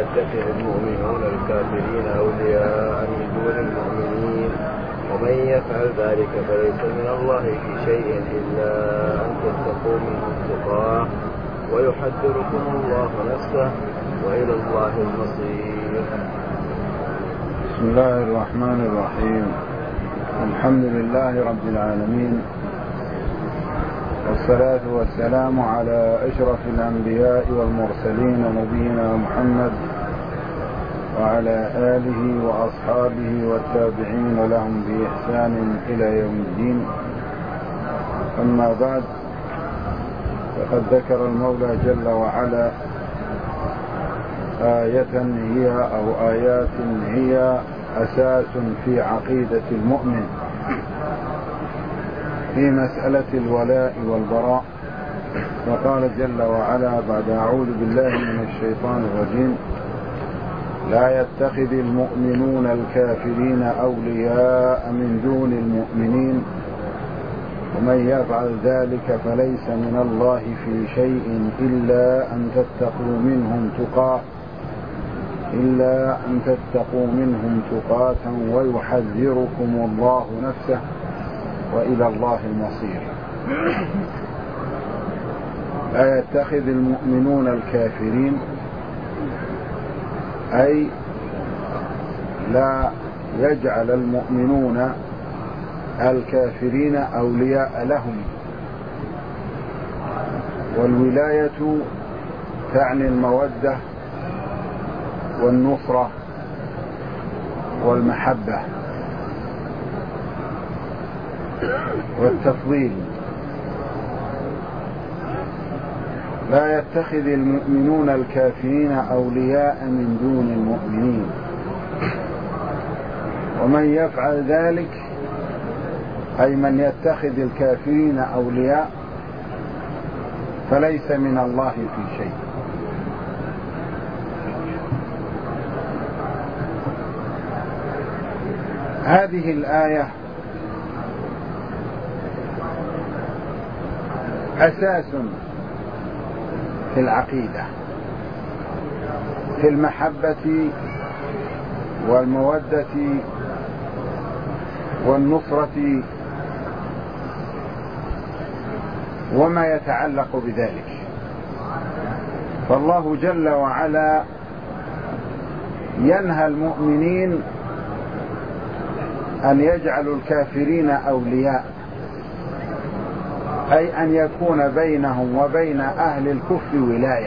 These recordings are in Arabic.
يتخذ المؤمنون الكافرين أولياء من دون المؤمنين ومن يفعل ذلك فليس من الله في شيء إلا أن تتقوا منهم تقاه ويحذركم الله نفسه وإلى الله المصير. بسم الله الرحمن الرحيم. الحمد لله رب العالمين، والصلاة والسلام على أشرف الأنبياء والمرسلين نبينا محمد وعلى آله وأصحابه والتابعين لهم بإحسان إلى يوم الدين. أما بعد، فقد ذكر المولى جل وعلا آيات هي أساس في عقيدة المؤمن في مسألة الولاء والبراء. فقال جل وعلا بعد أعوذ بالله من الشيطان الرجيم: لا يتخذ المؤمنون الكافرين أولياء من دون المؤمنين ومن يفعل ذلك فليس من الله في شيء إلا أن تتقوا منهم تقاة ويحذركم الله نفسه وإلى الله المصير. لا يتخذ المؤمنون الكافرين، أي لا يجعل المؤمنون الكافرين أولياء لهم. والولاية تعني المودة والنصرة والمحبة والتفضيل. لا يتخذ المؤمنون الكافرين أولياء من دون المؤمنين ومن يفعل ذلك، أي من يتخذ الكافرين أولياء، فليس من الله في شيء. هذه الآية أساس في العقيدة، في المحبة والمودة والنصرة وما يتعلق بذلك. فالله جل وعلا ينهى المؤمنين أن يجعلوا الكافرين أولياء، أي أن يكون بينهم وبين أهل الكفر ولاية.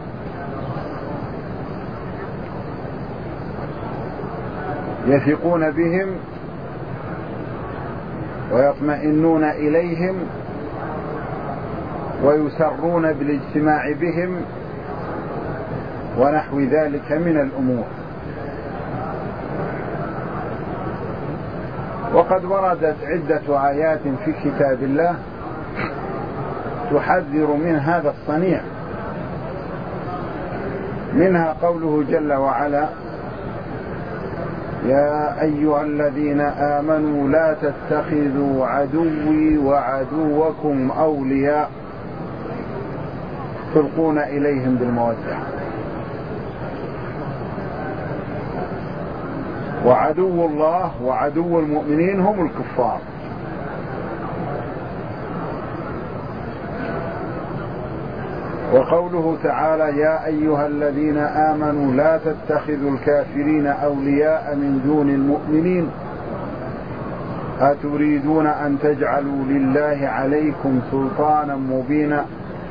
يثقون بهم ويطمئنون إليهم ويسرون بالاجتماع بهم ونحو ذلك من الأمور. وقد وردت عدة آيات في كتاب الله تحذر من هذا الصنيع، منها قوله جل وعلا: يا أيها الذين آمنوا لا تتخذوا عدوي وعدوكم أولياء تلقون إليهم بالمودة. وعدو الله وعدو المؤمنين هم الكفار. وقوله تعالى: يا أيها الذين آمنوا لا تتخذوا الكافرين أولياء من دون المؤمنين أتريدون أن تجعلوا لله عليكم سلطانا مبينا.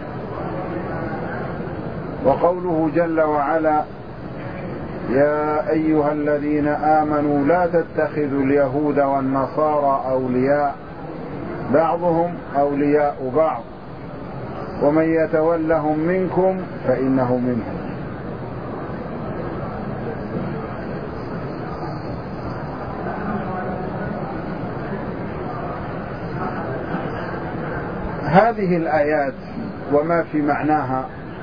وقوله جل وعلا: يا أيها الذين آمنوا لا تتخذوا اليهود والنصارى أولياء بعضهم أولياء بعض ومن يتولهم منكم فإنه منهم. هذه الآيات وما في معناها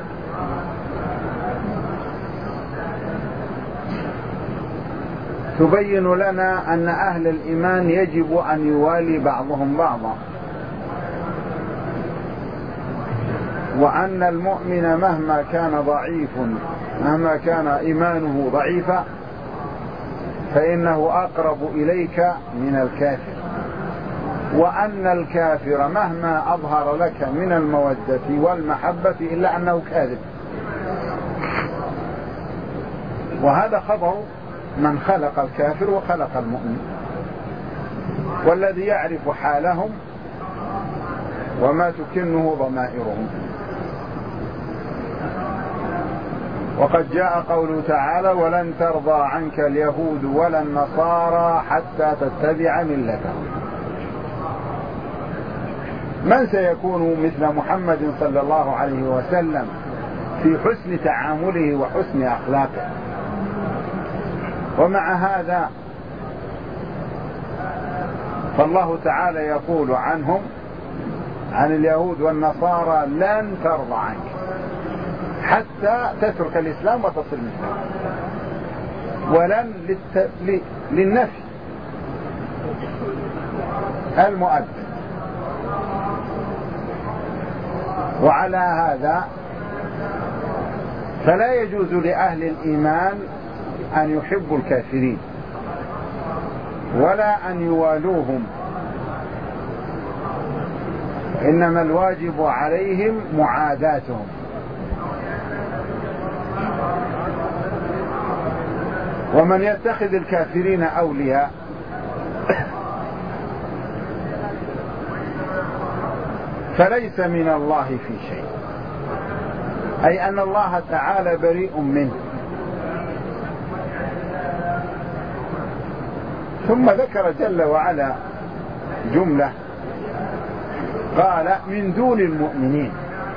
تبين لنا أن أهل الإيمان يجب أن يوالي بعضهم بعضا، وأن المؤمن مهما كان ضعيف مهما كان إيمانه ضعيفا فإنه أقرب إليك من الكافر، وأن الكافر مهما أظهر لك من المودة والمحبة إلا أنه كاذب. وهذا خبر من خلق الكافر وخلق المؤمن، والذي يعرف حالهم وما تكنه ضمائرهم. وقد جاء قوله تعالى: ولن ترضى عنك اليهود ولا النصارى حتى تتبع ملتهم. من سيكون مثل محمد صلى الله عليه وسلم في حسن تعامله وحسن أخلاقه؟ ومع هذا فالله تعالى يقول عنهم، عن اليهود والنصارى: لن ترضى عنك، حتى تترك الإسلام وتصل الإسلام. ولن للنفي المؤدب. وعلى هذا فلا يجوز لأهل الإيمان أن يحبوا الكافرين ولا أن يوالوهم، إنما الواجب عليهم معاداتهم. ومن يتخذ الكافرين أولياء فليس من الله في شيء، أي أن الله تعالى بريء منه. ثم ذكر جل وعلا جملة قال: من دون المؤمنين،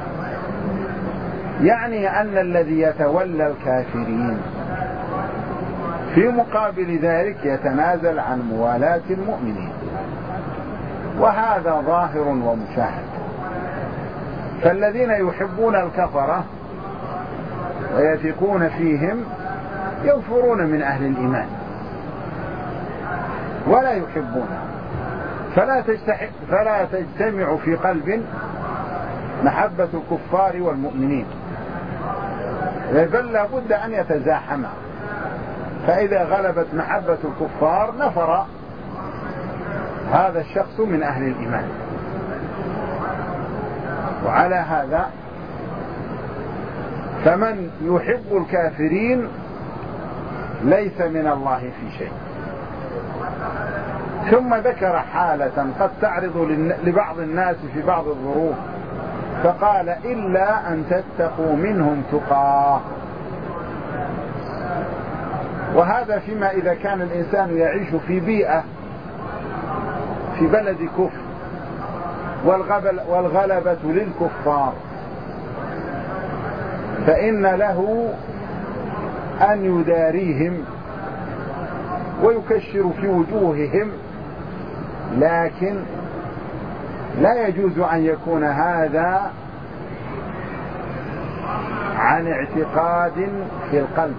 يعني أن الذي يتولى الكافرين في مقابل ذلك يتنازل عن موالاة المؤمنين، وهذا ظاهر ومشاهد. فالذين يحبون الكفرة ويثقون فيهم ينفرون من أهل الإيمان ولا يحبونهم، فلا تجتمع في قلب محبة الكفار والمؤمنين، بل لابد أن يتزاحما. فإذا غلبت محبة الكفار نفر هذا الشخص من أهل الإيمان. وعلى هذا فمن يحب الكافرين ليس من الله في شيء. ثم ذكر حالة قد تعرض لبعض الناس في بعض الظروف، فقال: إلا أن تتقوا منهم تقاه. وهذا فيما إذا كان الإنسان يعيش في بيئة في بلد كفر والغلبة للكفار، فإن له أن يداريهم ويكشر في وجوههم، لكن لا يجوز أن يكون هذا عن اعتقاد في القلب،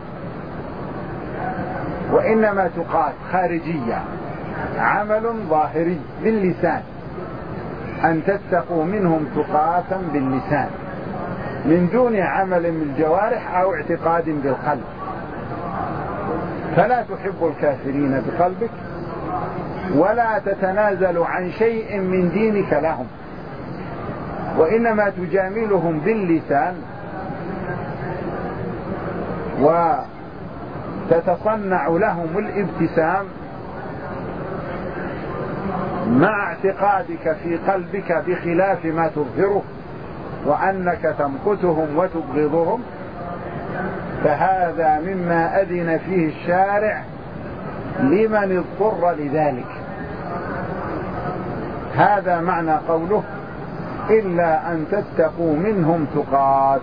وإنما تقات خارجية، عمل ظاهري باللسان، أن تتقوا منهم تقاتا باللسان من دون عمل بالجوارح أو اعتقاد بالقلب. فلا تحب الكافرين بقلبك ولا تتنازل عن شيء من دينك لهم، وإنما تجاملهم باللسان وتتصنع لهم الابتسام مع اعتقادك في قلبك بخلاف ما تظهره، وأنك تمقتهم وتبغضهم. فهذا مما أذن فيه الشارع لمن اضطر لذلك. هذا معنى قوله: إلا أن تتقوا منهم تقات.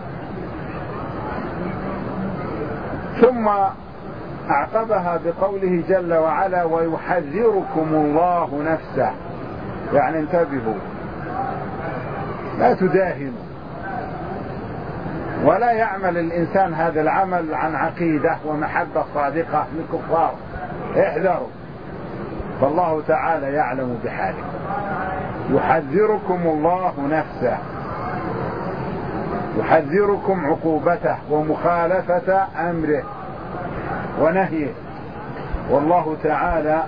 ثم أعقبها بقوله جل وعلا: ويحذركم الله نفسه، يعني انتبهوا، لا تداهنوا، ولا يعمل الإنسان هذا العمل عن عقيدة ومحبة صادقة للكفار. احذروا، فالله تعالى يعلم بحالكم. يحذركم الله نفسه، يحذركم عقوبته ومخالفة أمره ونهيه، والله تعالى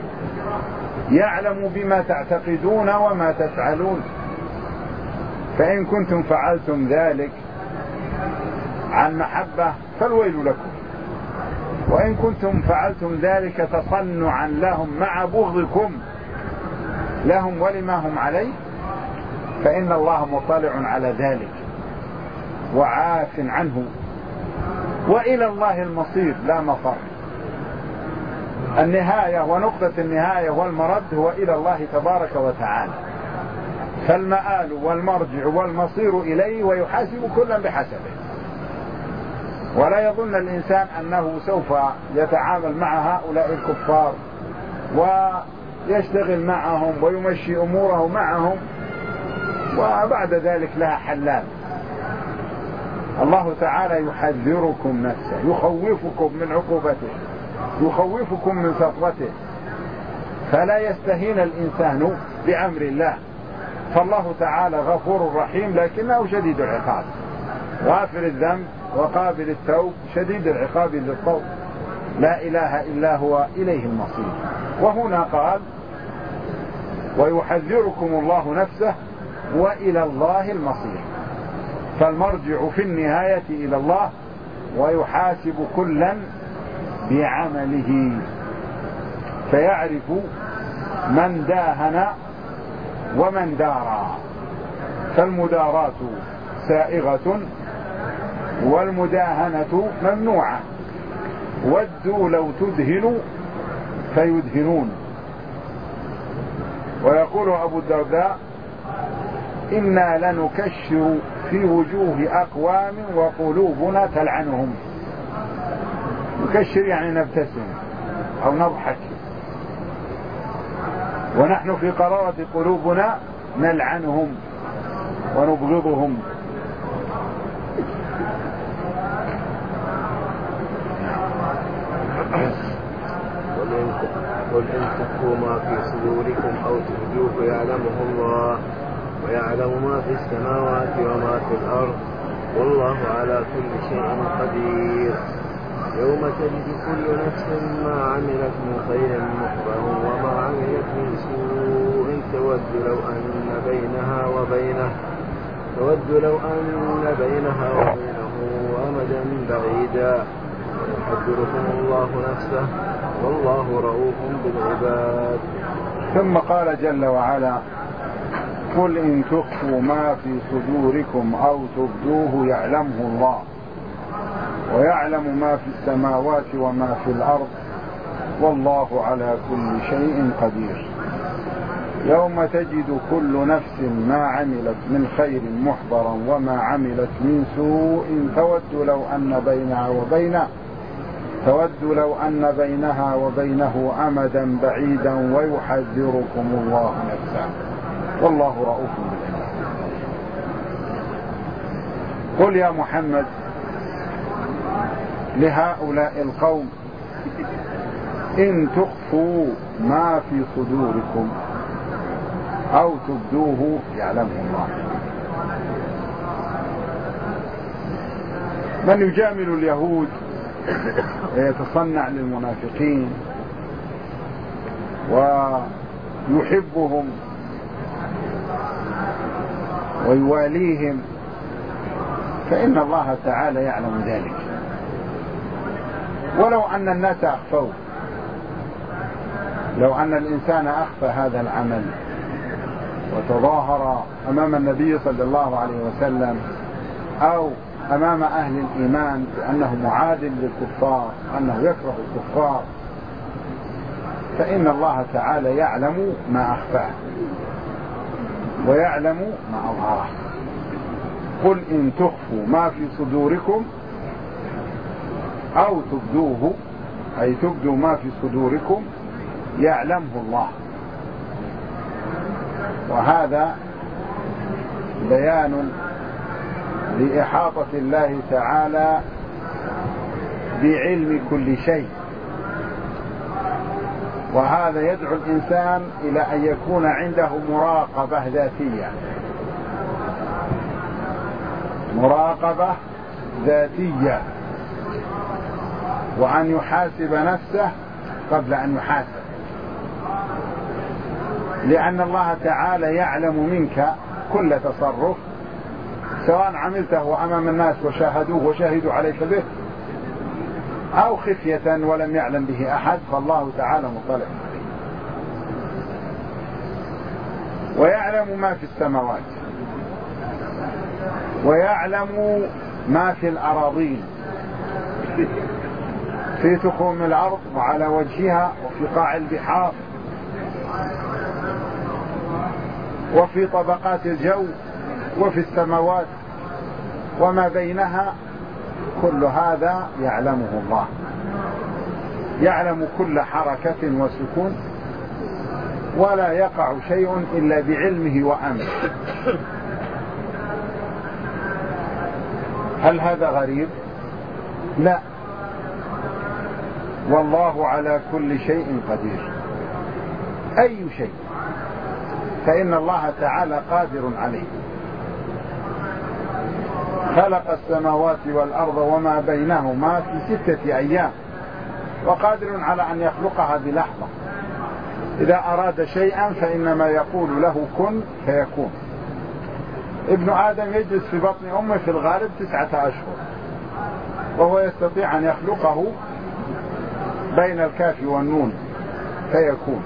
يعلم بما تعتقدون وما تفعلون. فإن كنتم فعلتم ذلك عن محبة فالويل لكم، وإن كنتم فعلتم ذلك تصنعا لهم مع بغضكم لهم ولما هم عليه فإن الله مطلع على ذلك وعاف عنه، وإلى الله المصير لا مفر. النهاية ونقطة النهاية والمرد هو إلى الله تبارك وتعالى، فالمآل والمرجع والمصير إليه، ويحاسب كلا بحسبه. ولا يظن الإنسان أنه سوف يتعامل مع هؤلاء الكفار ويشتغل معهم ويمشي أموره معهم وبعد ذلك لها حلال. الله تعالى يحذركم نفسه، يخوفكم من عقوبته، يخوفكم من سطوته، فلا يستهين الإنسان بأمر الله. فالله تعالى غفور رحيم لكنه شديد العقاب، غافر الذنب وقابل التوب، شديد العقاب للطوب، لا إله إلا هو إليه المصير. وهنا قال ويحذركم الله نفسه وإلى الله المصير، فالمرجع في النهاية إلى الله، ويحاسب كلا بعمله فيعرف من داهن ومن دارى. فالمداراة سائغة والمداهنة ممنوعة. ودوا لو تدهنوا فيدهنون. ويقول أبو الدرداء إنا لنكشر في وجوه أقوام وقلوبنا تلعنهم. نكشر يعني نبتسم أو نضحك، ونحن في قرارة قلوبنا نلعنهم ونبغضهم. قل إن تخفوا ما في صدوركم أو تبدوه يعلمه الله، ويعلم ما في السماوات وما في الأرض، والله على كل شيء قدير. يوم تجد كل نفس ما عملت من خير محضرا وما عملت من سوء تود لو أن بينها وبينه أمدا بعيدا، ويحذركم الله نفسه والله رؤوف بالعباد. ثم قال جل وعلا قل إن تخفوا ما في صدوركم أو تبدوه يعلمه الله، ويعلم ما في السماوات وما في الأرض، والله على كل شيء قدير. يوم تجد كل نفس ما عملت من خير محضرا وما عملت من سوء تود لو أن بينها وبينه أمدا بعيدا، ويحذركم الله نفسه والله رؤوف بالعباد. قل يا محمد لهؤلاء القوم إن تخفوا ما في صدوركم أو تبدوه يعلمه الله. من يجامل اليهود ويتصنع للمنافقين ويحبهم ويواليهم فإن الله تعالى يعلم ذلك. ولو أن الناس أخفوا، لو أن الإنسان أخفى هذا العمل وتظاهر أمام النبي صلى الله عليه وسلم أو أمام أهل الإيمان بأنه معادل للكفار، أنه يكره الكفار، فإن الله تعالى يعلم ما أخفاه ويعلم ما أظهره. قل إن تخفوا ما في صدوركم أو تبدوه، أي تبدوا ما في صدوركم، يعلمه الله. وهذا بيان لإحاطة الله تعالى بعلم كل شيء، وهذا يدعو الإنسان إلى أن يكون عنده مراقبة ذاتية، مراقبة ذاتية، وأن يحاسب نفسه قبل أن يحاسب، لأن الله تعالى يعلم منك كل تصرف، سواء عملته أمام الناس وشاهدوه وشاهدوا عليك به، أو خفية ولم يعلم به أحد، فالله تعالى مطلع، ويعلم ما في السماوات، ويعلم ما في الأراضين، في تخوم الأرض وعلى وجهها، وفي قاع البحار، وفي طبقات الجو، وفي السماوات وما بينها، كل هذا يعلمه الله، يعلم كل حركة وسكون، ولا يقع شيء إلا بعلمه وأمره. هل هذا غريب؟ لا، والله على كل شيء قدير، أي شيء فإن الله تعالى قادر عليه. خلق السماوات والأرض وما بينهما في 6 أيام، وقادر على أن يخلقها بلحظة. إذا أراد شيئا فإنما يقول له كن فيكون. ابن آدم يجلس في بطن أمه في الغالب 9 أشهر، وهو يستطيع أن يخلقه بين الكاف والنون فيكون.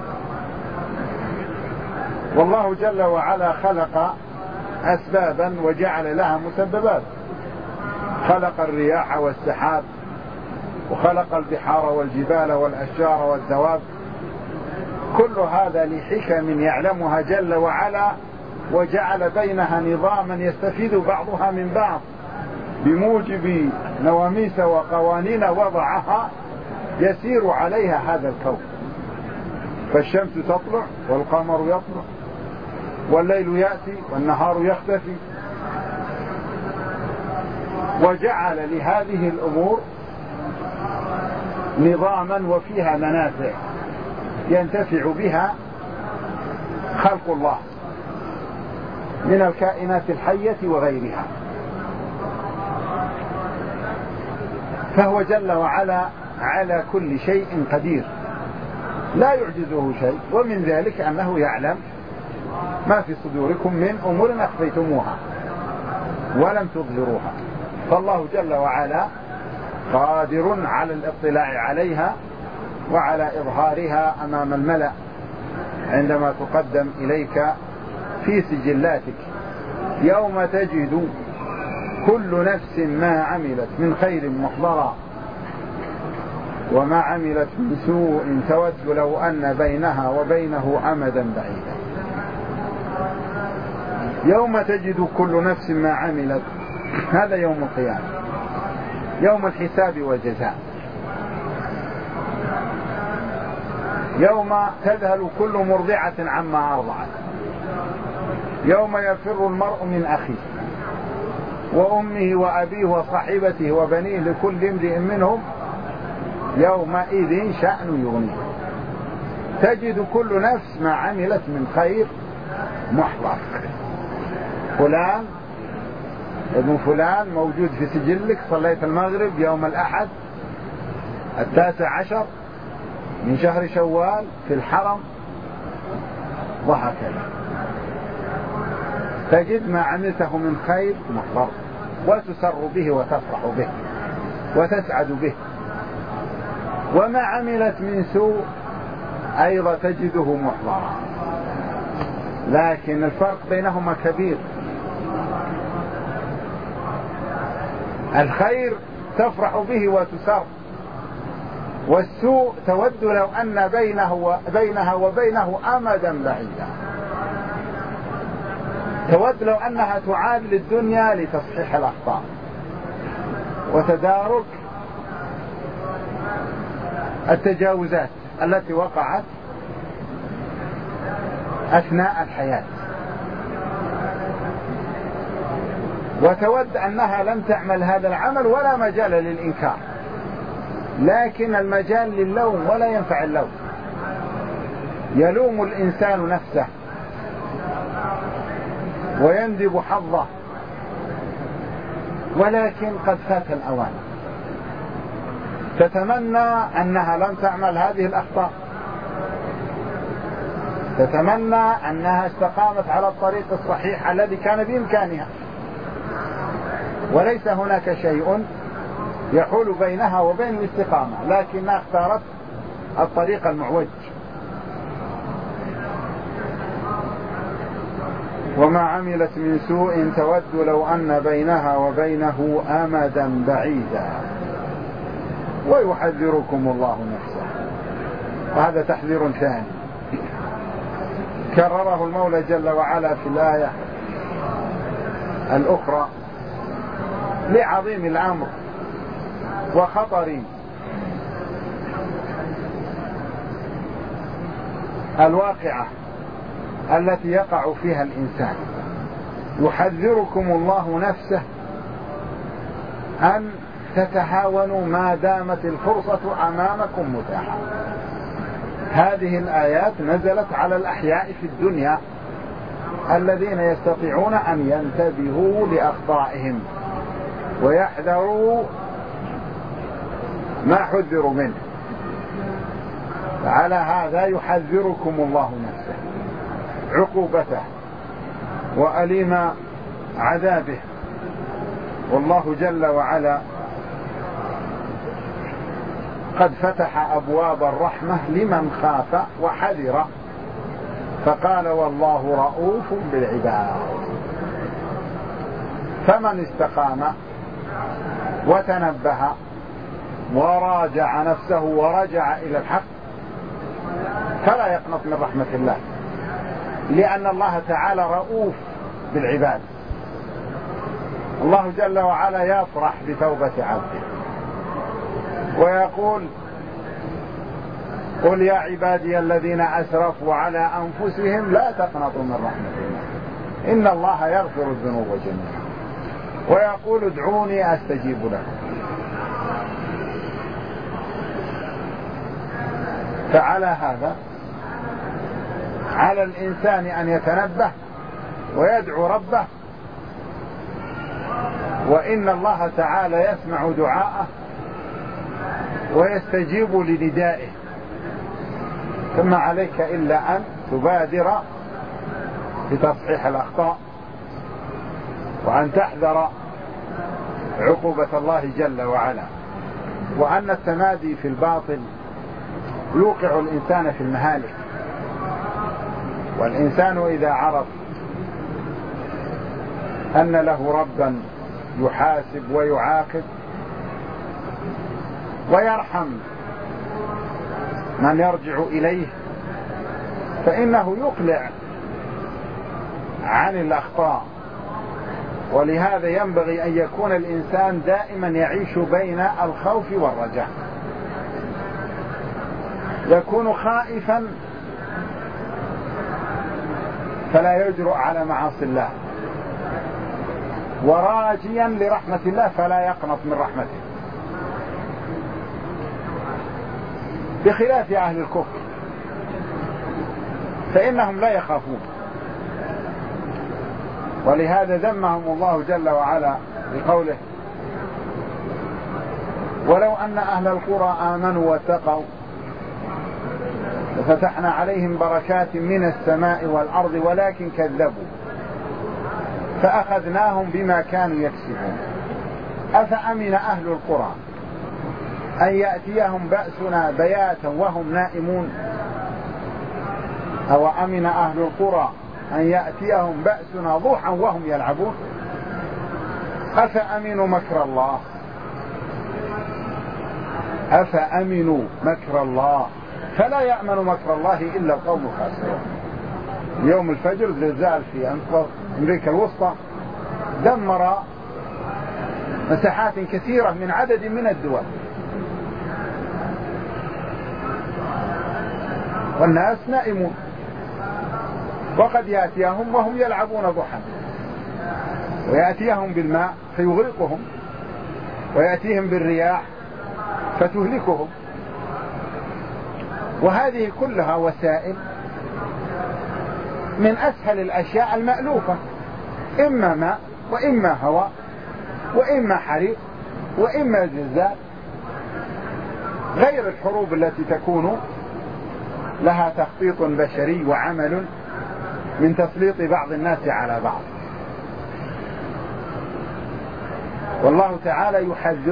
والله جل وعلا خلق أسبابا وجعل لها مسببات، خلق الرياح والسحاب، وخلق البحار والجبال والأشجار والدواب، كل هذا لحكم يعلمها جل وعلا، وجعل بينها نظاما يستفيد بعضها من بعض بموجب نواميس وقوانين وضعها يسير عليها هذا الكون. فالشمس تطلع والقمر يطلع، والليل يأتي والنهار يختفي، وجعل لهذه الأمور نظاما وفيها منافع ينتفع بها خلق الله من الكائنات الحية وغيرها. فهو جل وعلا على كل شيء قدير، لا يعجزه شيء، ومن ذلك أنه يعلم ما في صدوركم من أمور أخفيتموها ولم تظهروها. فالله جل وعلا قادر على الاطلاع عليها وعلى إظهارها أمام الملأ عندما تقدم إليك في سجلاتك، يوم تجد كل نفس ما عملت من خير محضرا وما عملت من سوء تود لو أن بينها وبينه أمدا بعيدا. يوم تجد كل نفس ما عملت، هذا يوم القيامة، يوم الحساب والجزاء، يوم تذهل كل مرضعة عما أرضعت، يوم يفر المرء من أخيه وأمه وأبيه وصاحبته وبنيه لكل امرئ منهم يومئذ شأن يغنيه. تجد كل نفس ما عملت من خير محضر، فلان ابن فلان موجود في سجلك، صليت المغرب يوم الأحد 19 من شهر شوال في الحرم، وهكذا. تجد ما عملته من خير محضر، وتسر به وتفرح به وتسعد به. وما عملت من سوء أيضا تجده محضرا، لكن الفرق بينهما كبير. الخير تفرح به وتسر، والسوء تود لو أن بينها وبينه أمدا بعيدا، تود لو أنها تعاد للدنيا لتصحيح الأخطاء وتدارك التجاوزات التي وقعت أثناء الحياة، وتود أنها لم تعمل هذا العمل ولا مجال للإنكار، لكن المجال للوم ولا ينفع اللوم. يلوم الإنسان نفسه ويندب حظه ولكن قد فات الأوان. تتمنى أنها لم تعمل هذه الأخطاء، تتمنى أنها استقامت على الطريق الصحيح الذي كان بإمكانها، وليس هناك شيء يحول بينها وبين الاستقامة، لكنها اختارت الطريق المعوج. وما عملت من سوء تود لو أن بينها وبينه أمدا بعيدا ويحذركم الله نفسه. وهذا تحذير ثاني كرره المولى جل وعلا في الآية الأخرى لعظيم الأمر وخطر الواقعة التي يقع فيها الإنسان. يحذركم الله نفسه أن تتهاونوا ما دامت الفرصة أمامكم متاحة. هذه الآيات نزلت على الأحياء في الدنيا الذين يستطيعون أن ينتبهوا لأخطائهم ويحذروا ما حذروا منه. على هذا يحذركم الله نفسه عقوبته وأليم عذابه. والله جل وعلا قد فتح أبواب الرحمة لمن خاف وحذر، فقال والله رؤوف بالعباد. فمن استقام وتنبه وراجع نفسه ورجع إلى الحق فلا يقنط من رحمة الله، لأن الله تعالى رؤوف بالعباد. الله جل وعلا يفرح بتوبة عبده ويقول قل يا عبادي الذين أسرفوا على أنفسهم لا تقنطوا من رحمة الله إن الله يغفر الذنوب جميعا، ويقول ادعوني أستجيب لكم. فعلى هذا على الإنسان أن يتنبه ويدعو ربه، وإن الله تعالى يسمع دعاءه ويستجيب لندائه. ثم عليك إلا أن تبادر بتصحيح الأخطاء وأن تحذر عقوبة الله جل وعلا، وأن التمادي في الباطل يوقع الإنسان في المهالك. والإنسان إذا عرف أن له ربا يحاسب ويعاقب ويرحم من يرجع إليه فإنه يقلع عن الأخطاء. ولهذا ينبغي أن يكون الإنسان دائما يعيش بين الخوف والرجاء، يكون خائفا فلا يجرؤ على معاصي الله، وراجيا لرحمة الله فلا يقنط من رحمته، بخلاف أهل الكفر فإنهم لا يخافون. ولهذا ذمهم الله جل وعلا بقوله ولو أن أهل القرى آمنوا واتقوا لفتحنا عليهم بركات من السماء والأرض ولكن كذبوا فأخذناهم بما كانوا يكسبون. أفأمن أهل القرى أن يأتيهم بأسنا بياتا وهم نائمون، أو أمن أهل القرى أن يأتيهم بأسنا ضحى وهم يلعبون. أفأمنوا مكر الله أفأمنوا مكر الله فلا يأمن مكر الله إلا القوم الخاسرون. يوم الفجر زلزال في أمريكا الوسطى دمر مساحات كثيرة من عدد من الدول، والناس نائمون، وقد يأتيهم وهم يلعبون ضحى، ويأتيهم بالماء فيغرقهم، ويأتيهم بالرياح فتهلكهم. وهذه كلها وسائل من أسهل الأشياء المألوفة، إما ماء وإما هواء وإما حريق وإما زلزال، غير الحروب التي تكون لها تخطيط بشري وعمل من تسليط بعض الناس على بعض. والله تعالى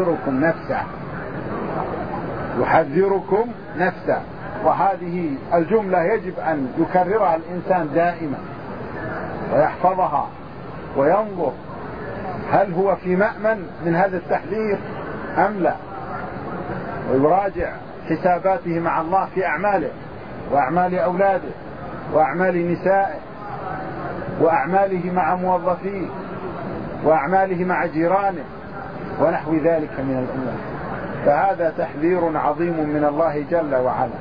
يحذركم نفسه، وهذه الجملة يجب أن يكررها الإنسان دائما ويحفظها وينظر هل هو في مأمن من هذا التحذير أم لا، ويراجع حساباته مع الله في أعماله وأعمال أولاده وأعمال نسائه وأعماله مع موظفيه وأعماله مع جيرانه ونحو ذلك من الأمور. فهذا تحذير عظيم من الله جل وعلا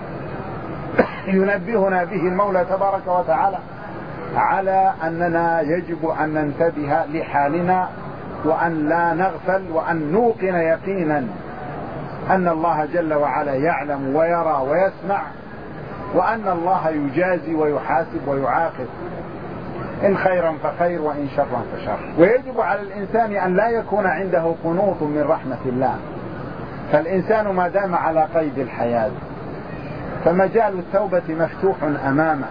ينبهنا به المولى تبارك وتعالى على أننا يجب أن ننتبه لحالنا وأن لا نغفل، وأن نوقن يقينا أن الله جل وعلا يعلم ويرى ويسمع، وأن الله يجازي ويحاسب ويعاقب، إن خيرا فخير وإن شرا فشر. ويجب على الإنسان أن لا يكون عنده قنوط من رحمة الله، فالإنسان ما دام على قيد الحياة فمجال التوبة مفتوح أمامه.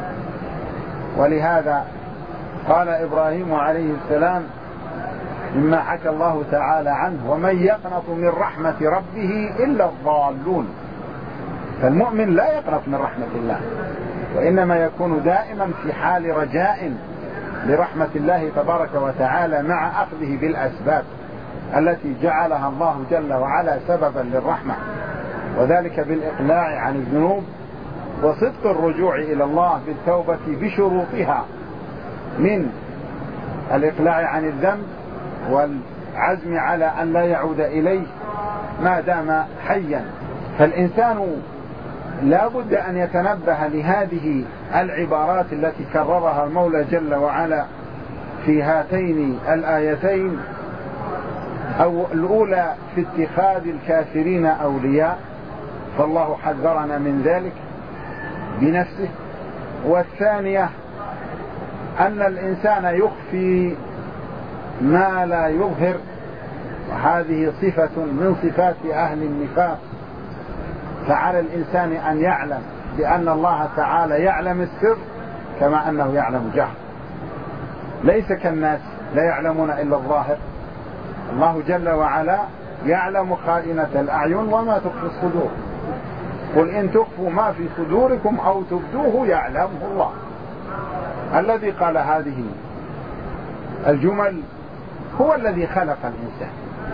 ولهذا قال إبراهيم عليه السلام مما حكى الله تعالى عنه: ومن يقنط من رحمة ربه إلا الضالون. فالمؤمن لا يقنط من رحمة الله، وإنما يكون دائما في حال رجاء لرحمة الله تبارك وتعالى مع أخذه بالأسباب التي جعلها الله جل وعلا سببا للرحمة، وذلك بالإقلاع عن الذنوب وصدق الرجوع إلى الله بالتوبة بشروطها من الإقلاع عن الذنب والعزم على أن لا يعود إليه ما دام حيا. فالإنسان لا بد أن يتنبه لهذه العبارات التي كررها المولى جل وعلا في هاتين الآيتين، أو الأولى في اتخاذ الكافرين أولياء، فالله حذرنا من ذلك بنفسه، والثانية أن الإنسان يخفي ما لا يظهر، وهذه صفة من صفات أهل النفاق. فعلى الإنسان أن يعلم بأن الله تعالى يعلم السر كما أنه يعلم الجهر، ليس كالناس لا يعلمون إلا الظاهر. الله جل وعلا يعلم خائنة الأعين وما تخفي الصدور، قل إن تخفوا ما في صدوركم أو تبدوه يعلمه الله. الذي قال هذه الجمل هو الذي خلق الإنسان،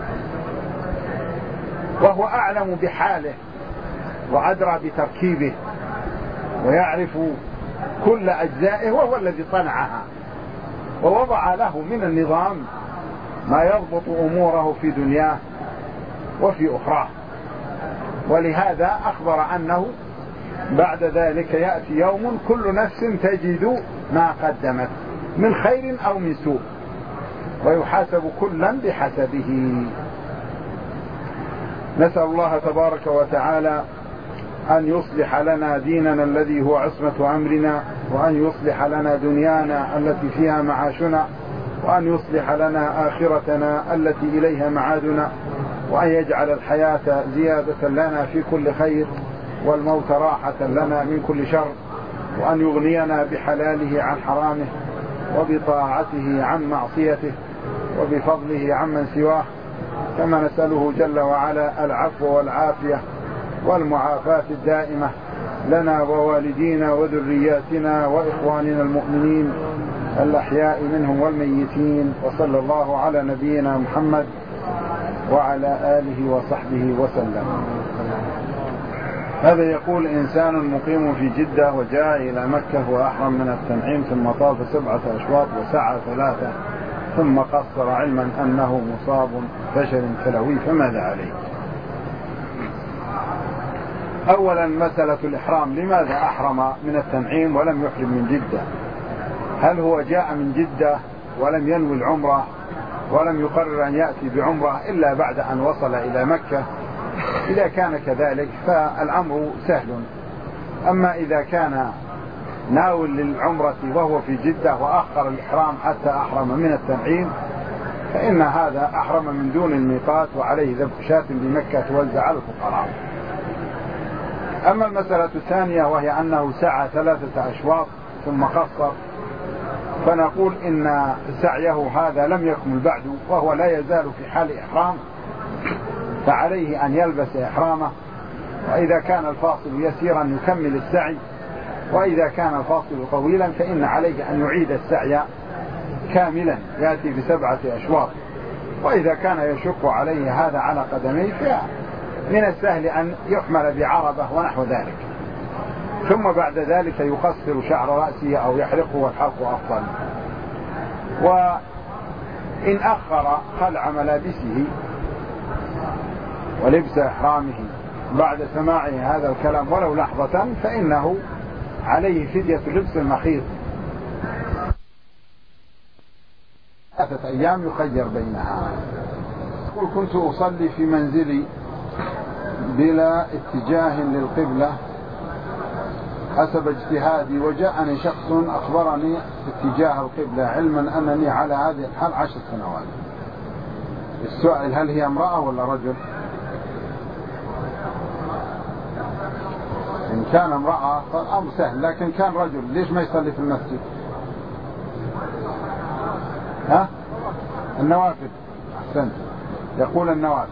وهو أعلم بحاله وأدرى بتركيبه ويعرف كل أجزائه، وهو الذي صنعها ووضع له من النظام ما يضبط أموره في دنياه وفي أخراه. ولهذا أخبر أنه بعد ذلك يأتي يوم كل نفس تجد ما قدمت من خير أو من سوء، ويحاسب كلا بحسبه. نسأل الله تبارك وتعالى أن يصلح لنا ديننا الذي هو عصمة أمرنا، وأن يصلح لنا دنيانا التي فيها معاشنا، وأن يصلح لنا آخرتنا التي إليها معادنا، وأن يجعل الحياة زيادة لنا في كل خير والموت راحة لنا من كل شر، وأن يغنينا بحلاله عن حرامه وبطاعته عن معصيته وبفضله عمن سواه، كما نسأله جل وعلا العفو والعافية والمعافاة الدائمة لنا ووالدينا وذرياتنا وإخواننا المؤمنين الأحياء منهم والميتين. وصلى الله على نبينا محمد وعلى آله وصحبه وسلم. هذا يقول: إنسان مقيم في جدة وجاء إلى مكة وأحرم من التنعيم، ثم طاف 7 أشواط وسعى 3، ثم قصر علما أنه مصاب فشل كلوي، فماذا عليه؟ أولا مسألة الإحرام، لماذا أحرم من التنعيم ولم يحرم من جدة؟ هل هو جاء من جدة ولم ينوي العمرة ولم يقرر أن يأتي بعمرة إلا بعد أن وصل إلى مكة؟ إذا كان كذلك فالأمر سهل. أما إذا كان ناوي للعمرة وهو في جدة وأخر الإحرام حتى أحرم من التنعيم، فإن هذا أحرم من دون الميقات وعليه ذبح شاة بمكة توزع على الفقراء. أما المسألة الثانية وهي أنه سعى 3 أشواط ثم قصر، فنقول إن سعيه هذا لم يكمل بعد وهو لا يزال في حال إحرام، فعليه أن يلبس إحرامه، وإذا كان الفاصل يسيرا يكمل السعي، وإذا كان الفاصل طويلا فإن عليه أن يعيد السعي كاملا يأتي ب7 أشواط. وإذا كان يشق عليه هذا على قدميه فمن السهل أن يحمل بعربة ونحو ذلك، ثم بعد ذلك يقصر شعر رأسه أو يحرقه والحلق أفضل. وإن أخر خلع ملابسه ولبس إحرامه بعد سماعه هذا الكلام ولو لحظة فإنه عليه فدية لبس المخيط 3 أيام يخير بينها. يقول كنت أصلي في منزلي بلا اتجاه للقبلة حسب اجتهادي، وجاءني شخص أخبرني اتجاه القبلة علما أنني على هذه الحال 10 سنوات. السؤال هل هي امرأة ولا رجل؟ إن كان امرأة فالأمر سهل، لكن كان رجل ليش ما يصلي في المسجد؟ ها؟ النوافل. أحسنت. يقول النوافل،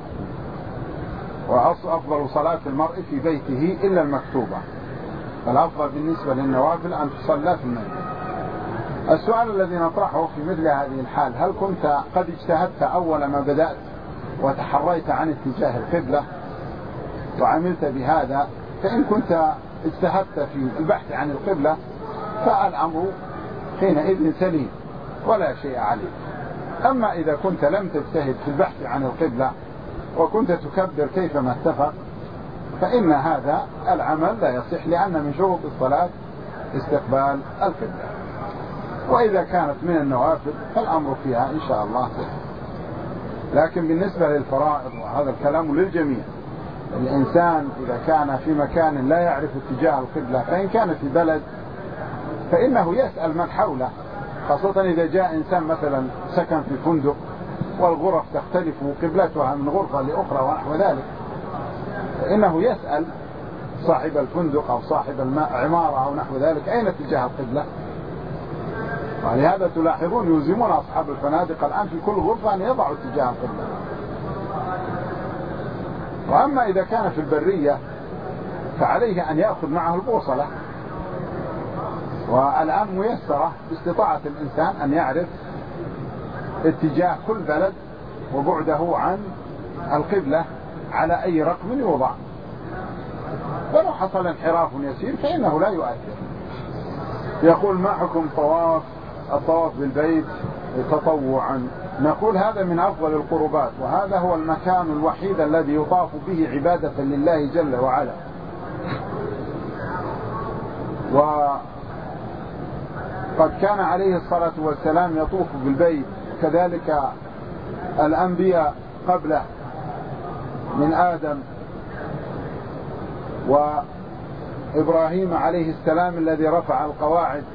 وأفضل صلاة المرء في بيته إلا المكتوبة، فالأفضل بالنسبة للنوافل أن تصلى في المسجد. السؤال الذي نطرحه في مثل هذه الحال، هل كنت قد اجتهدت أول ما بدأت وتحريت عن اتجاه القبلة وعملت بهذا؟ فإن كنت اجتهدت في البحث عن القبلة فالأمر حينئذ سليم ولا شيء عليه. أما إذا كنت لم تجتهد في البحث عن القبلة وكنت تكبر كيفما اتفق فإن هذا العمل لا يصح، لأن من شروط الصلاة استقبال القبلة. وإذا كانت من النوافل فالأمر فيها إن شاء الله صح. لكن بالنسبة للفرائض وهذا الكلام للجميع، الإنسان إذا كان في مكان لا يعرف اتجاه القبلة، فإن كان في بلد فإنه يسأل من حوله، خاصة إذا جاء إنسان مثلا سكن في فندق والغرف تختلف قبلتها من غرفة لأخرى ونحو ذلك، فإنه يسأل صاحب الفندق أو صاحب العمارة أو نحو ذلك أين اتجاه القبلة. ولهذا تلاحظون يلزمون أصحاب الفنادق الآن في كل غرفة أن يضعوا اتجاه القبلة. وأما إذا كان في البرية فعليه أن يأخذ معه البوصلة، والآن ميسرة باستطاعة الإنسان أن يعرف اتجاه كل بلد وبعده عن القبلة على أي رقم يوضع، ولو حصل انحراف يسير فإنه لا يؤثر. يقول ما حكم الطواف بالبيت تطوعا؟ نقول هذا من أفضل القربات، وهذا هو المكان الوحيد الذي يطاف به عبادة لله جل وعلا. وقد كان عليه الصلاة والسلام يطوف بالبيت، كذلك الأنبياء قبله من آدم وإبراهيم عليه السلام الذي رفع القواعد.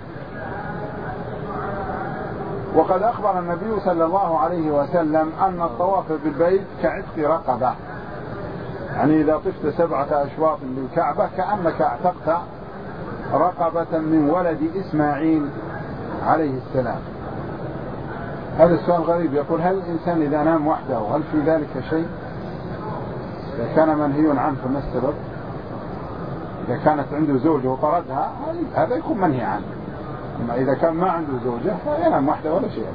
وقد أخبر النبي صلى الله عليه وسلم أن الطواف بالبيت كعتق رقبة، يعني إذا طفت 7 أشواط بالكعبة كأنك اعتقت رقبة من ولد إسماعيل عليه السلام. هذا السؤال غريب. يقول هل الإنسان إذا نام وحده هل في ذلك شيء؟ إذا كان منهي عنه فما السبب؟ إذا كانت عنده زوجة وطردها هذا يكون منهي عنه، أما إذا كان ما عنده زوجة فينام وحده ولا شيء.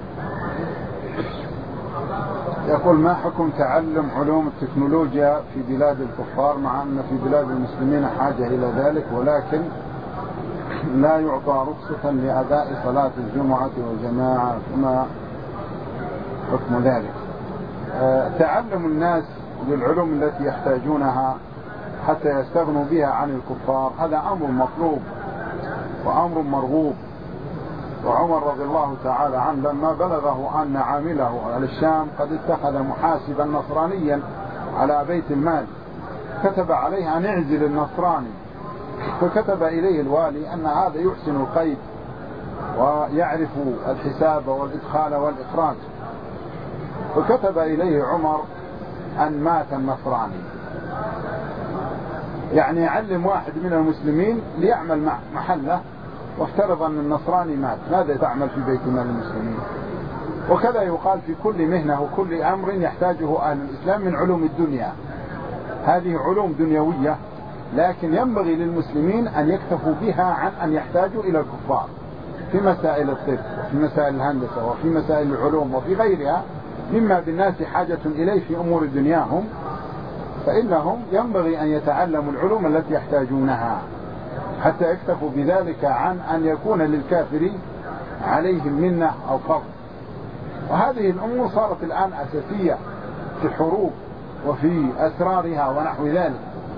يقول ما حكم تعلم علوم التكنولوجيا في بلاد الكفار مع أن في بلاد المسلمين حاجة إلى ذلك، ولكن لا يعطى رخصة لأداء صلاة الجمعة والجماعة، فما حكم ذلك؟ تعلم الناس للعلوم التي يحتاجونها حتى يستغنوا بها عن الكفار هذا أمر مطلوب وأمر مرغوب. وعمر رضي الله تعالى عنه لما بلغه أن عامله على الشام قد اتخذ محاسبا نصرانيا على بيت المال، كتب عليه أن يعزل النصراني، فكتب إليه الوالي أن هذا يحسن القيد ويعرف الحساب والإدخال والإخراج، فكتب إليه عمر أن مات النصراني، يعني يعلم واحد من المسلمين ليعمل محله، وافترض أن النصراني مات، ماذا تعمل في بيت مال المسلمين؟ وكذا يقال في كل مهنة وكل أمر يحتاجه أهل الإسلام من علوم الدنيا. هذه علوم دنيوية، لكن ينبغي للمسلمين أن يكتفوا بها عن أن يحتاجوا إلى الكفار في مسائل الطب وفي مسائل الهندسة وفي مسائل العلوم وفي غيرها مما بالناس حاجة إليه في أمور دنياهم، فإنهم ينبغي أن يتعلموا العلوم التي يحتاجونها حتى يكتفوا بذلك عن أن يكون للكافر عليهم منة أو فضل. وهذه الأمور صارت الآن أساسية في الحروب وفي أسرارها ونحو ذلك،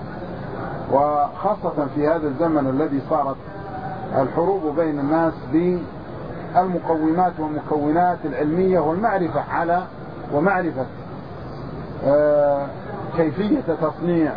وخاصة في هذا الزمن الذي صارت الحروب بين الناس بالمقومات والمكونات العلمية والمعرفة ومعرفة كيفية تصنيع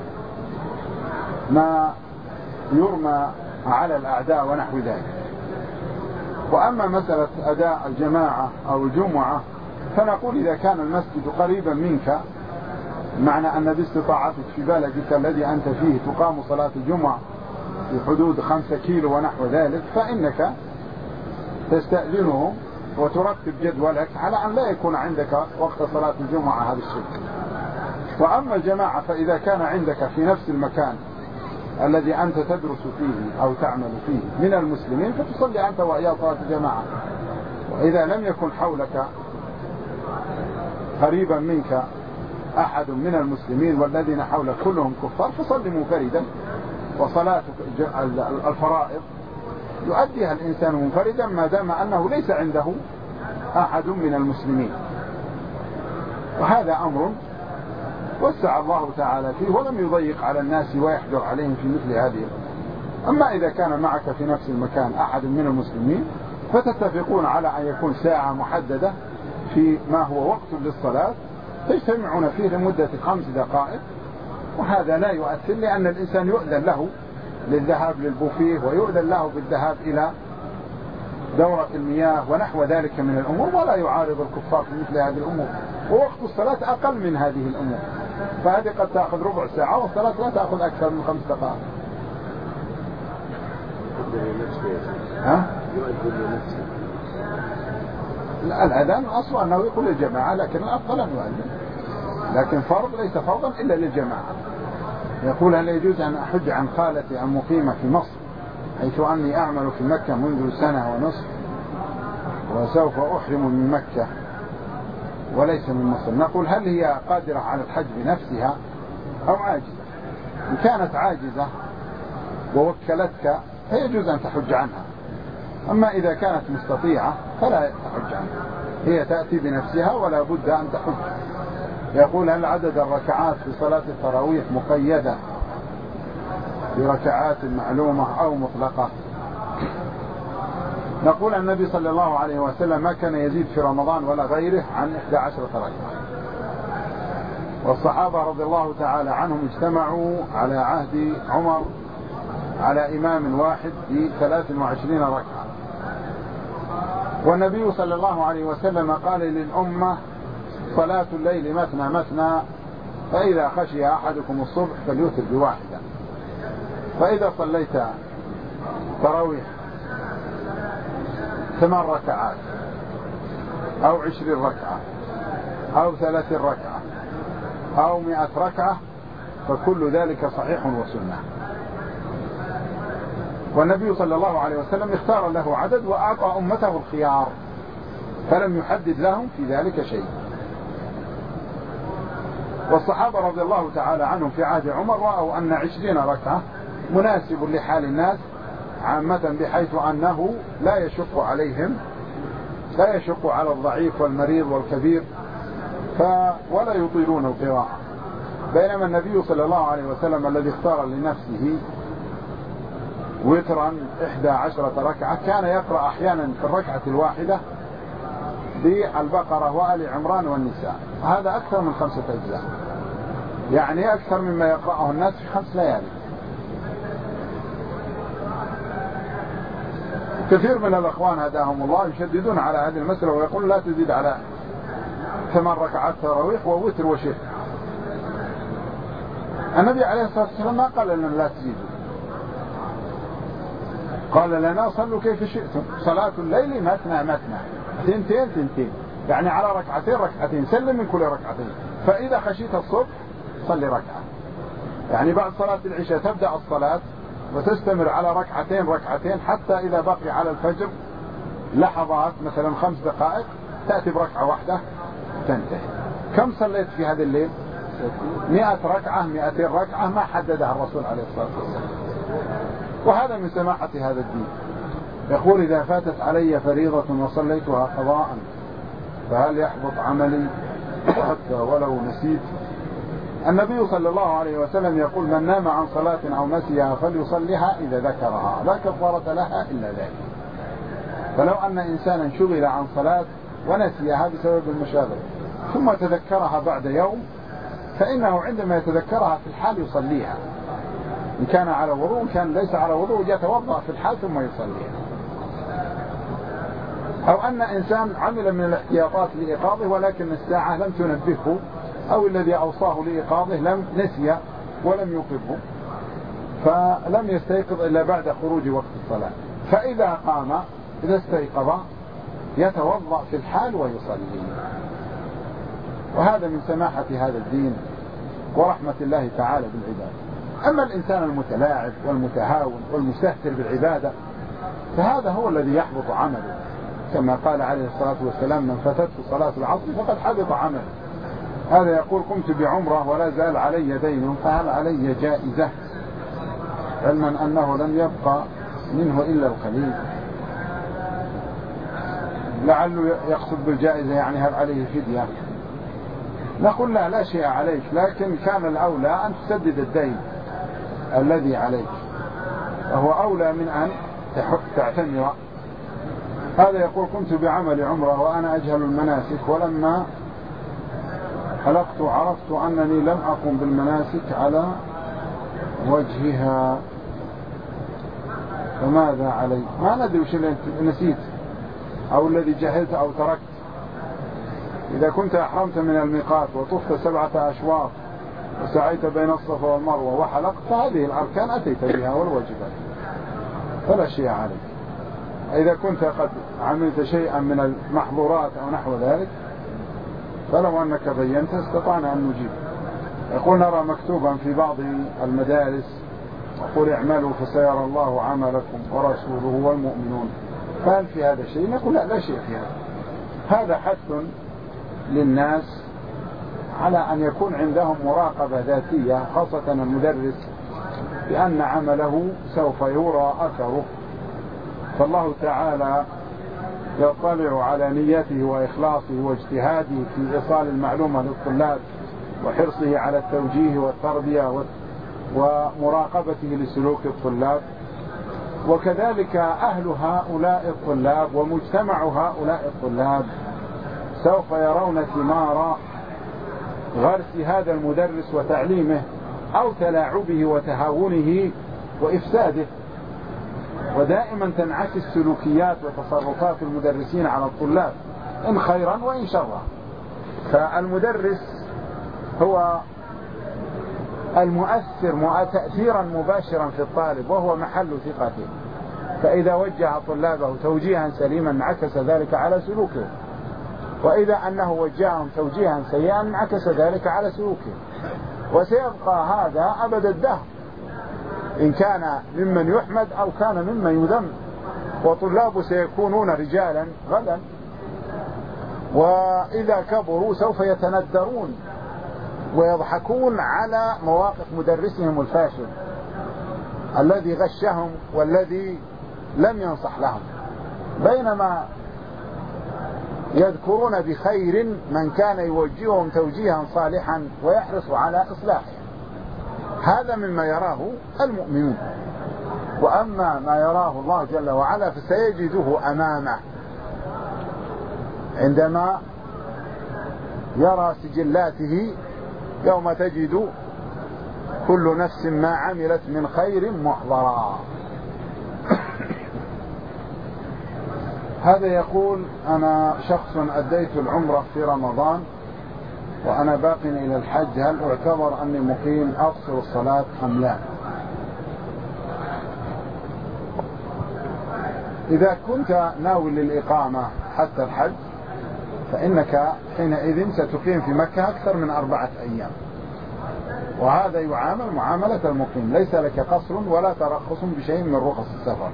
ما يرمى على الأعداء ونحو ذلك. وأما مسألة أداء الجماعة أو الجمعة فنقول إذا كان المسجد قريبا منك، معنى أن باستطاعتك في بلدك الذي أنت فيه تقام صلاة الجمعة في حدود 5 كيلو ونحو ذلك، فإنك تستأذنهم وترتب جدولك على أن لا يكون عندك وقت صلاة الجمعة هذا الشيء. وأما الجماعة فإذا كان عندك في نفس المكان الذي أنت تدرس فيه أو تعمل فيه من المسلمين فتصلي أنت وإياه صلاة الجماعة. وإذا لم يكن حولك قريبا منك أحد من المسلمين والذين حولك كلهم كفار فصل منفردا، وصلاة الفرائض يؤديها الإنسان منفردا ما دام أنه ليس عنده أحد من المسلمين. وهذا أمر وسع الله تعالى فيه ولم يضيق على الناس ويحجر عليهم في مثل هذه الأمور. أما إذا كان معك في نفس المكان أحد من المسلمين فتتفقون على أن يكون ساعة محددة في ما هو وقت للصلاة تجتمعون فيه لمدة 5 دقائق، وهذا لا يؤثر لأن الإنسان يؤذن له للذهاب للبوفيه ويؤذن له بالذهاب إلى دورة المياه ونحو ذلك من الأمور، ولا يعارض الكفار في مثل هذه الأمور. ووقت الصلاة أقل من هذه الأمور، فهذه قد تأخذ ربع ساعة والصلاة لا تأخذ أكثر من 5 دقائق. يؤذن لنفسه. الأذان أصلا أنه يقول للجماعة، لكن الأفضل أن يؤذن، لكن فرض ليس فرضا إلا للجماعة. يقول هل يجوز أن أحج عن خالتي المقيمة في مصر حيث أني أعمل في مكة منذ 1.5 سنة وسوف أحرم من مكة وليس من مصر؟ نقول هل هي قادرة على الحج بنفسها أو عاجزة؟ إن كانت عاجزة ووكلتك فيجوز أن تحج عنها، أما إذا كانت مستطيعة فلا تحج عنها، هي تأتي بنفسها ولا بد أن تحج. يقول هل عدد الركعات في صلاة التراويح مقيدة بركعات معلومة أو مطلقة؟ نقول النبي صلى الله عليه وسلم ما كان يزيد في رمضان ولا غيره عن 11 ركعة، والصحابة رضي الله تعالى عنهم اجتمعوا على عهد عمر على إمام واحد ب 23 ركعة. والنبي صلى الله عليه وسلم قال للأمة صلاة الليل مثنى مثنى، فإذا خشي أحدكم الصبح فليوتر بواحدة. فإذا صليت تراويح 8 ركعات أو 20 ركعة أو 30 ركعة أو 100 ركعة فكل ذلك صحيح وسنة. والنبي صلى الله عليه وسلم اختار له عدد وأعطى أمته الخيار، فلم يحدد لهم في ذلك شيء. والصحابة رضي الله تعالى عنهم في عهد عمر رأوا أن 20 ركعة مناسب لحال الناس عامة، بحيث أنه لا يشق عليهم، لا يشق على الضعيف والمريض والكبير ولا يطيلون القراءة. بينما النبي صلى الله عليه وسلم الذي اختار لنفسه وترا 11 ركعة كان يقرأ أحيانا في الركعة الواحدة بالبقرة وآل عمران والنساء، هذا أكثر من 5 أجزاء، يعني أكثر مما يقرأه الناس في 5 ليالي. كثير من الأخوان هداهم الله يشددون على هذه المسألة ويقول لا تزيد على 8 ركعات تراويح ووتر وشفع. النبي عليه الصلاة والسلام ما قال لنا لا تزيدوا، قال لنا صلوا كيف شئتم، صلاة الليل مثنى مثنى، 2 يعني على 2 سلم من كل 2. فإذا خشيت الصبح صلي 1 يعني بعد صلاة العشاء تبدأ الصلاة وتستمر على 2 حتى إذا بقي على الفجر لحظات مثلا 5 دقائق تأتي بركعة واحدة تنتهي. كم صليت في هذا الليل؟ 100 ركعة 200 ركعة ما حددها الرسول عليه الصلاة والسلام. وهذا من سماحة هذا الدين. يقول إذا فاتت علي فريضة وصليتها قضاء فهل يحبط عملي حتى ولو نسيت؟ النبي صلى الله عليه وسلم يقول من نام عن صلاة أو نسيها فليصليها إذا ذكرها لا كفارة لها إلا ذلك. فلو أن إنسانا شغل عن صلاة ونسيها بسبب المشاغل ثم تذكرها بعد يوم فإنه عندما يتذكرها في الحال يصليها، إن كان على وضوء، كان ليس على وضوء يتوضأ في الحال ثم يصليها. أو أن إنسان عمل من الاحتياطات لإيقاظه ولكن الساعة لم تنبهه أو الذي أوصاه لإيقاظه لم نسي ولم يوقظه فلم يستيقظ إلا بعد خروج وقت الصلاة، فإذا قام إذا استيقظ يتوضأ في الحال ويصلي. وهذا من سماحة هذا الدين ورحمة الله تعالى بالعباد. أما الإنسان المتلاعب والمتهاون والمستهتر بالعبادة فهذا هو الذي يحبط عمله، كما قال عليه الصلاة والسلام من فتته صلاة العصر فقد حبط عمله. هذا يقول قمت بعمرة ولا زال علي دين فهل علي جائزة، علما أنه لم يبقى منه إلا القليل. لعله يقصد بالجائزة يعني هل عليه فدية. نقول لا شيء عليك، لكن كان الأولى أن تسدد الدين الذي عليك، وهو أولى من أن تعتمر. هذا يقول قمت بعمل عمرة وأنا أجهل المناسك ولما حلقت عرفت أنني لم أقم بالمناسك على وجهها فماذا علي؟ ما ندري وش اللي نسيت أو الذي جهلت أو تركت. إذا كنت أحرمت من الميقات وطفت 7 أشواط وسعيت بين الصفا والمروة وحلقت فهذه الأركان أتيت بها والواجبات فلا شيء عليك. إذا كنت قد عملت شيئا من المحظورات أو نحو ذلك فلو أنك بينت استطعنا أن نجيب. يقول نرى مكتوبا في بعض المدارس يقول اعملوا فسيرى الله عملكم ورسوله والمؤمنون، فهل في هذا شيء؟ نقول لا شيء في هذا. هذا حث للناس على أن يكون عندهم مراقبة ذاتية، خاصة المدرس، لأن عمله سوف يرى أثره. فالله تعالى يطلع على نيته وإخلاصه واجتهاده في إيصال المعلومة للطلاب وحرصه على التوجيه والتربية ومراقبته لسلوك الطلاب، وكذلك أهل هؤلاء الطلاب ومجتمع هؤلاء الطلاب سوف يرون ثمار غرس هذا المدرس وتعليمه أو تلاعبه وتهاونه وإفساده. ودائما تنعكس سلوكيات وتصرفات المدرسين على الطلاب إن خيرا وإن شرا. فالمدرس هو المؤثر تأثيرا مباشرا في الطالب وهو محل ثقته، فإذا وجه طلابه توجيها سليما انعكس ذلك على سلوكه، وإذا أنه وجههم توجيها سيئا انعكس ذلك على سلوكه، وسيبقى هذا أبد الدهر إن كان ممن يحمد أو كان ممن يذم. وطلاب سيكونون رجالا غدا، وإذا كبروا سوف يتندرون ويضحكون على مواقف مدرسهم الفاشل الذي غشهم والذي لم ينصح لهم، بينما يذكرون بخير من كان يوجههم توجيها صالحا ويحرص على إصلاحه. هذا مما يراه المؤمنون. وأما ما يراه الله جل وعلا فسيجده أمامه عندما يرى سجلاته يوم تجد كل نفس ما عملت من خير محضرا. هذا يقول أنا شخص أديت العمرة في رمضان وأنا باق إلى الحج، هل أعتبر أني مقيم أقصر الصلاة أم لا؟ إذا كنت ناوي للإقامة حتى الحج فإنك حينئذ ستقيم في مكة أكثر من 4 أيام، وهذا يعامل معاملة المقيم، ليس لك قصر ولا ترخص بشيء من رخص السفر.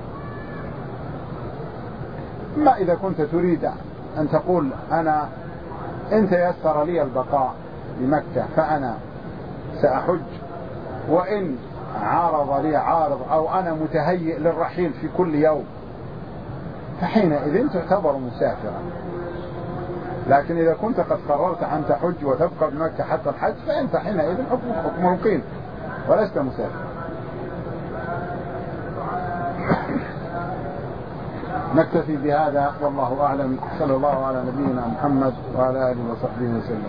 أما إذا كنت تريد أن تقول إن تيسر لي البقاء بمكة فأنا سأحج، وإن عارض لي عارض أو أنا متهيئ للرحيل في كل يوم فحينئذ تعتبر مسافرا. لكن إذا كنت قد قررت أن تحج وتبقى بمكة حتى الحج فأنت حينئذ حكم مقيم ولست مسافر. نكتفي بهذا والله أعلم، صلى الله على نبينا محمد وعلى آله وصحبه وسلم.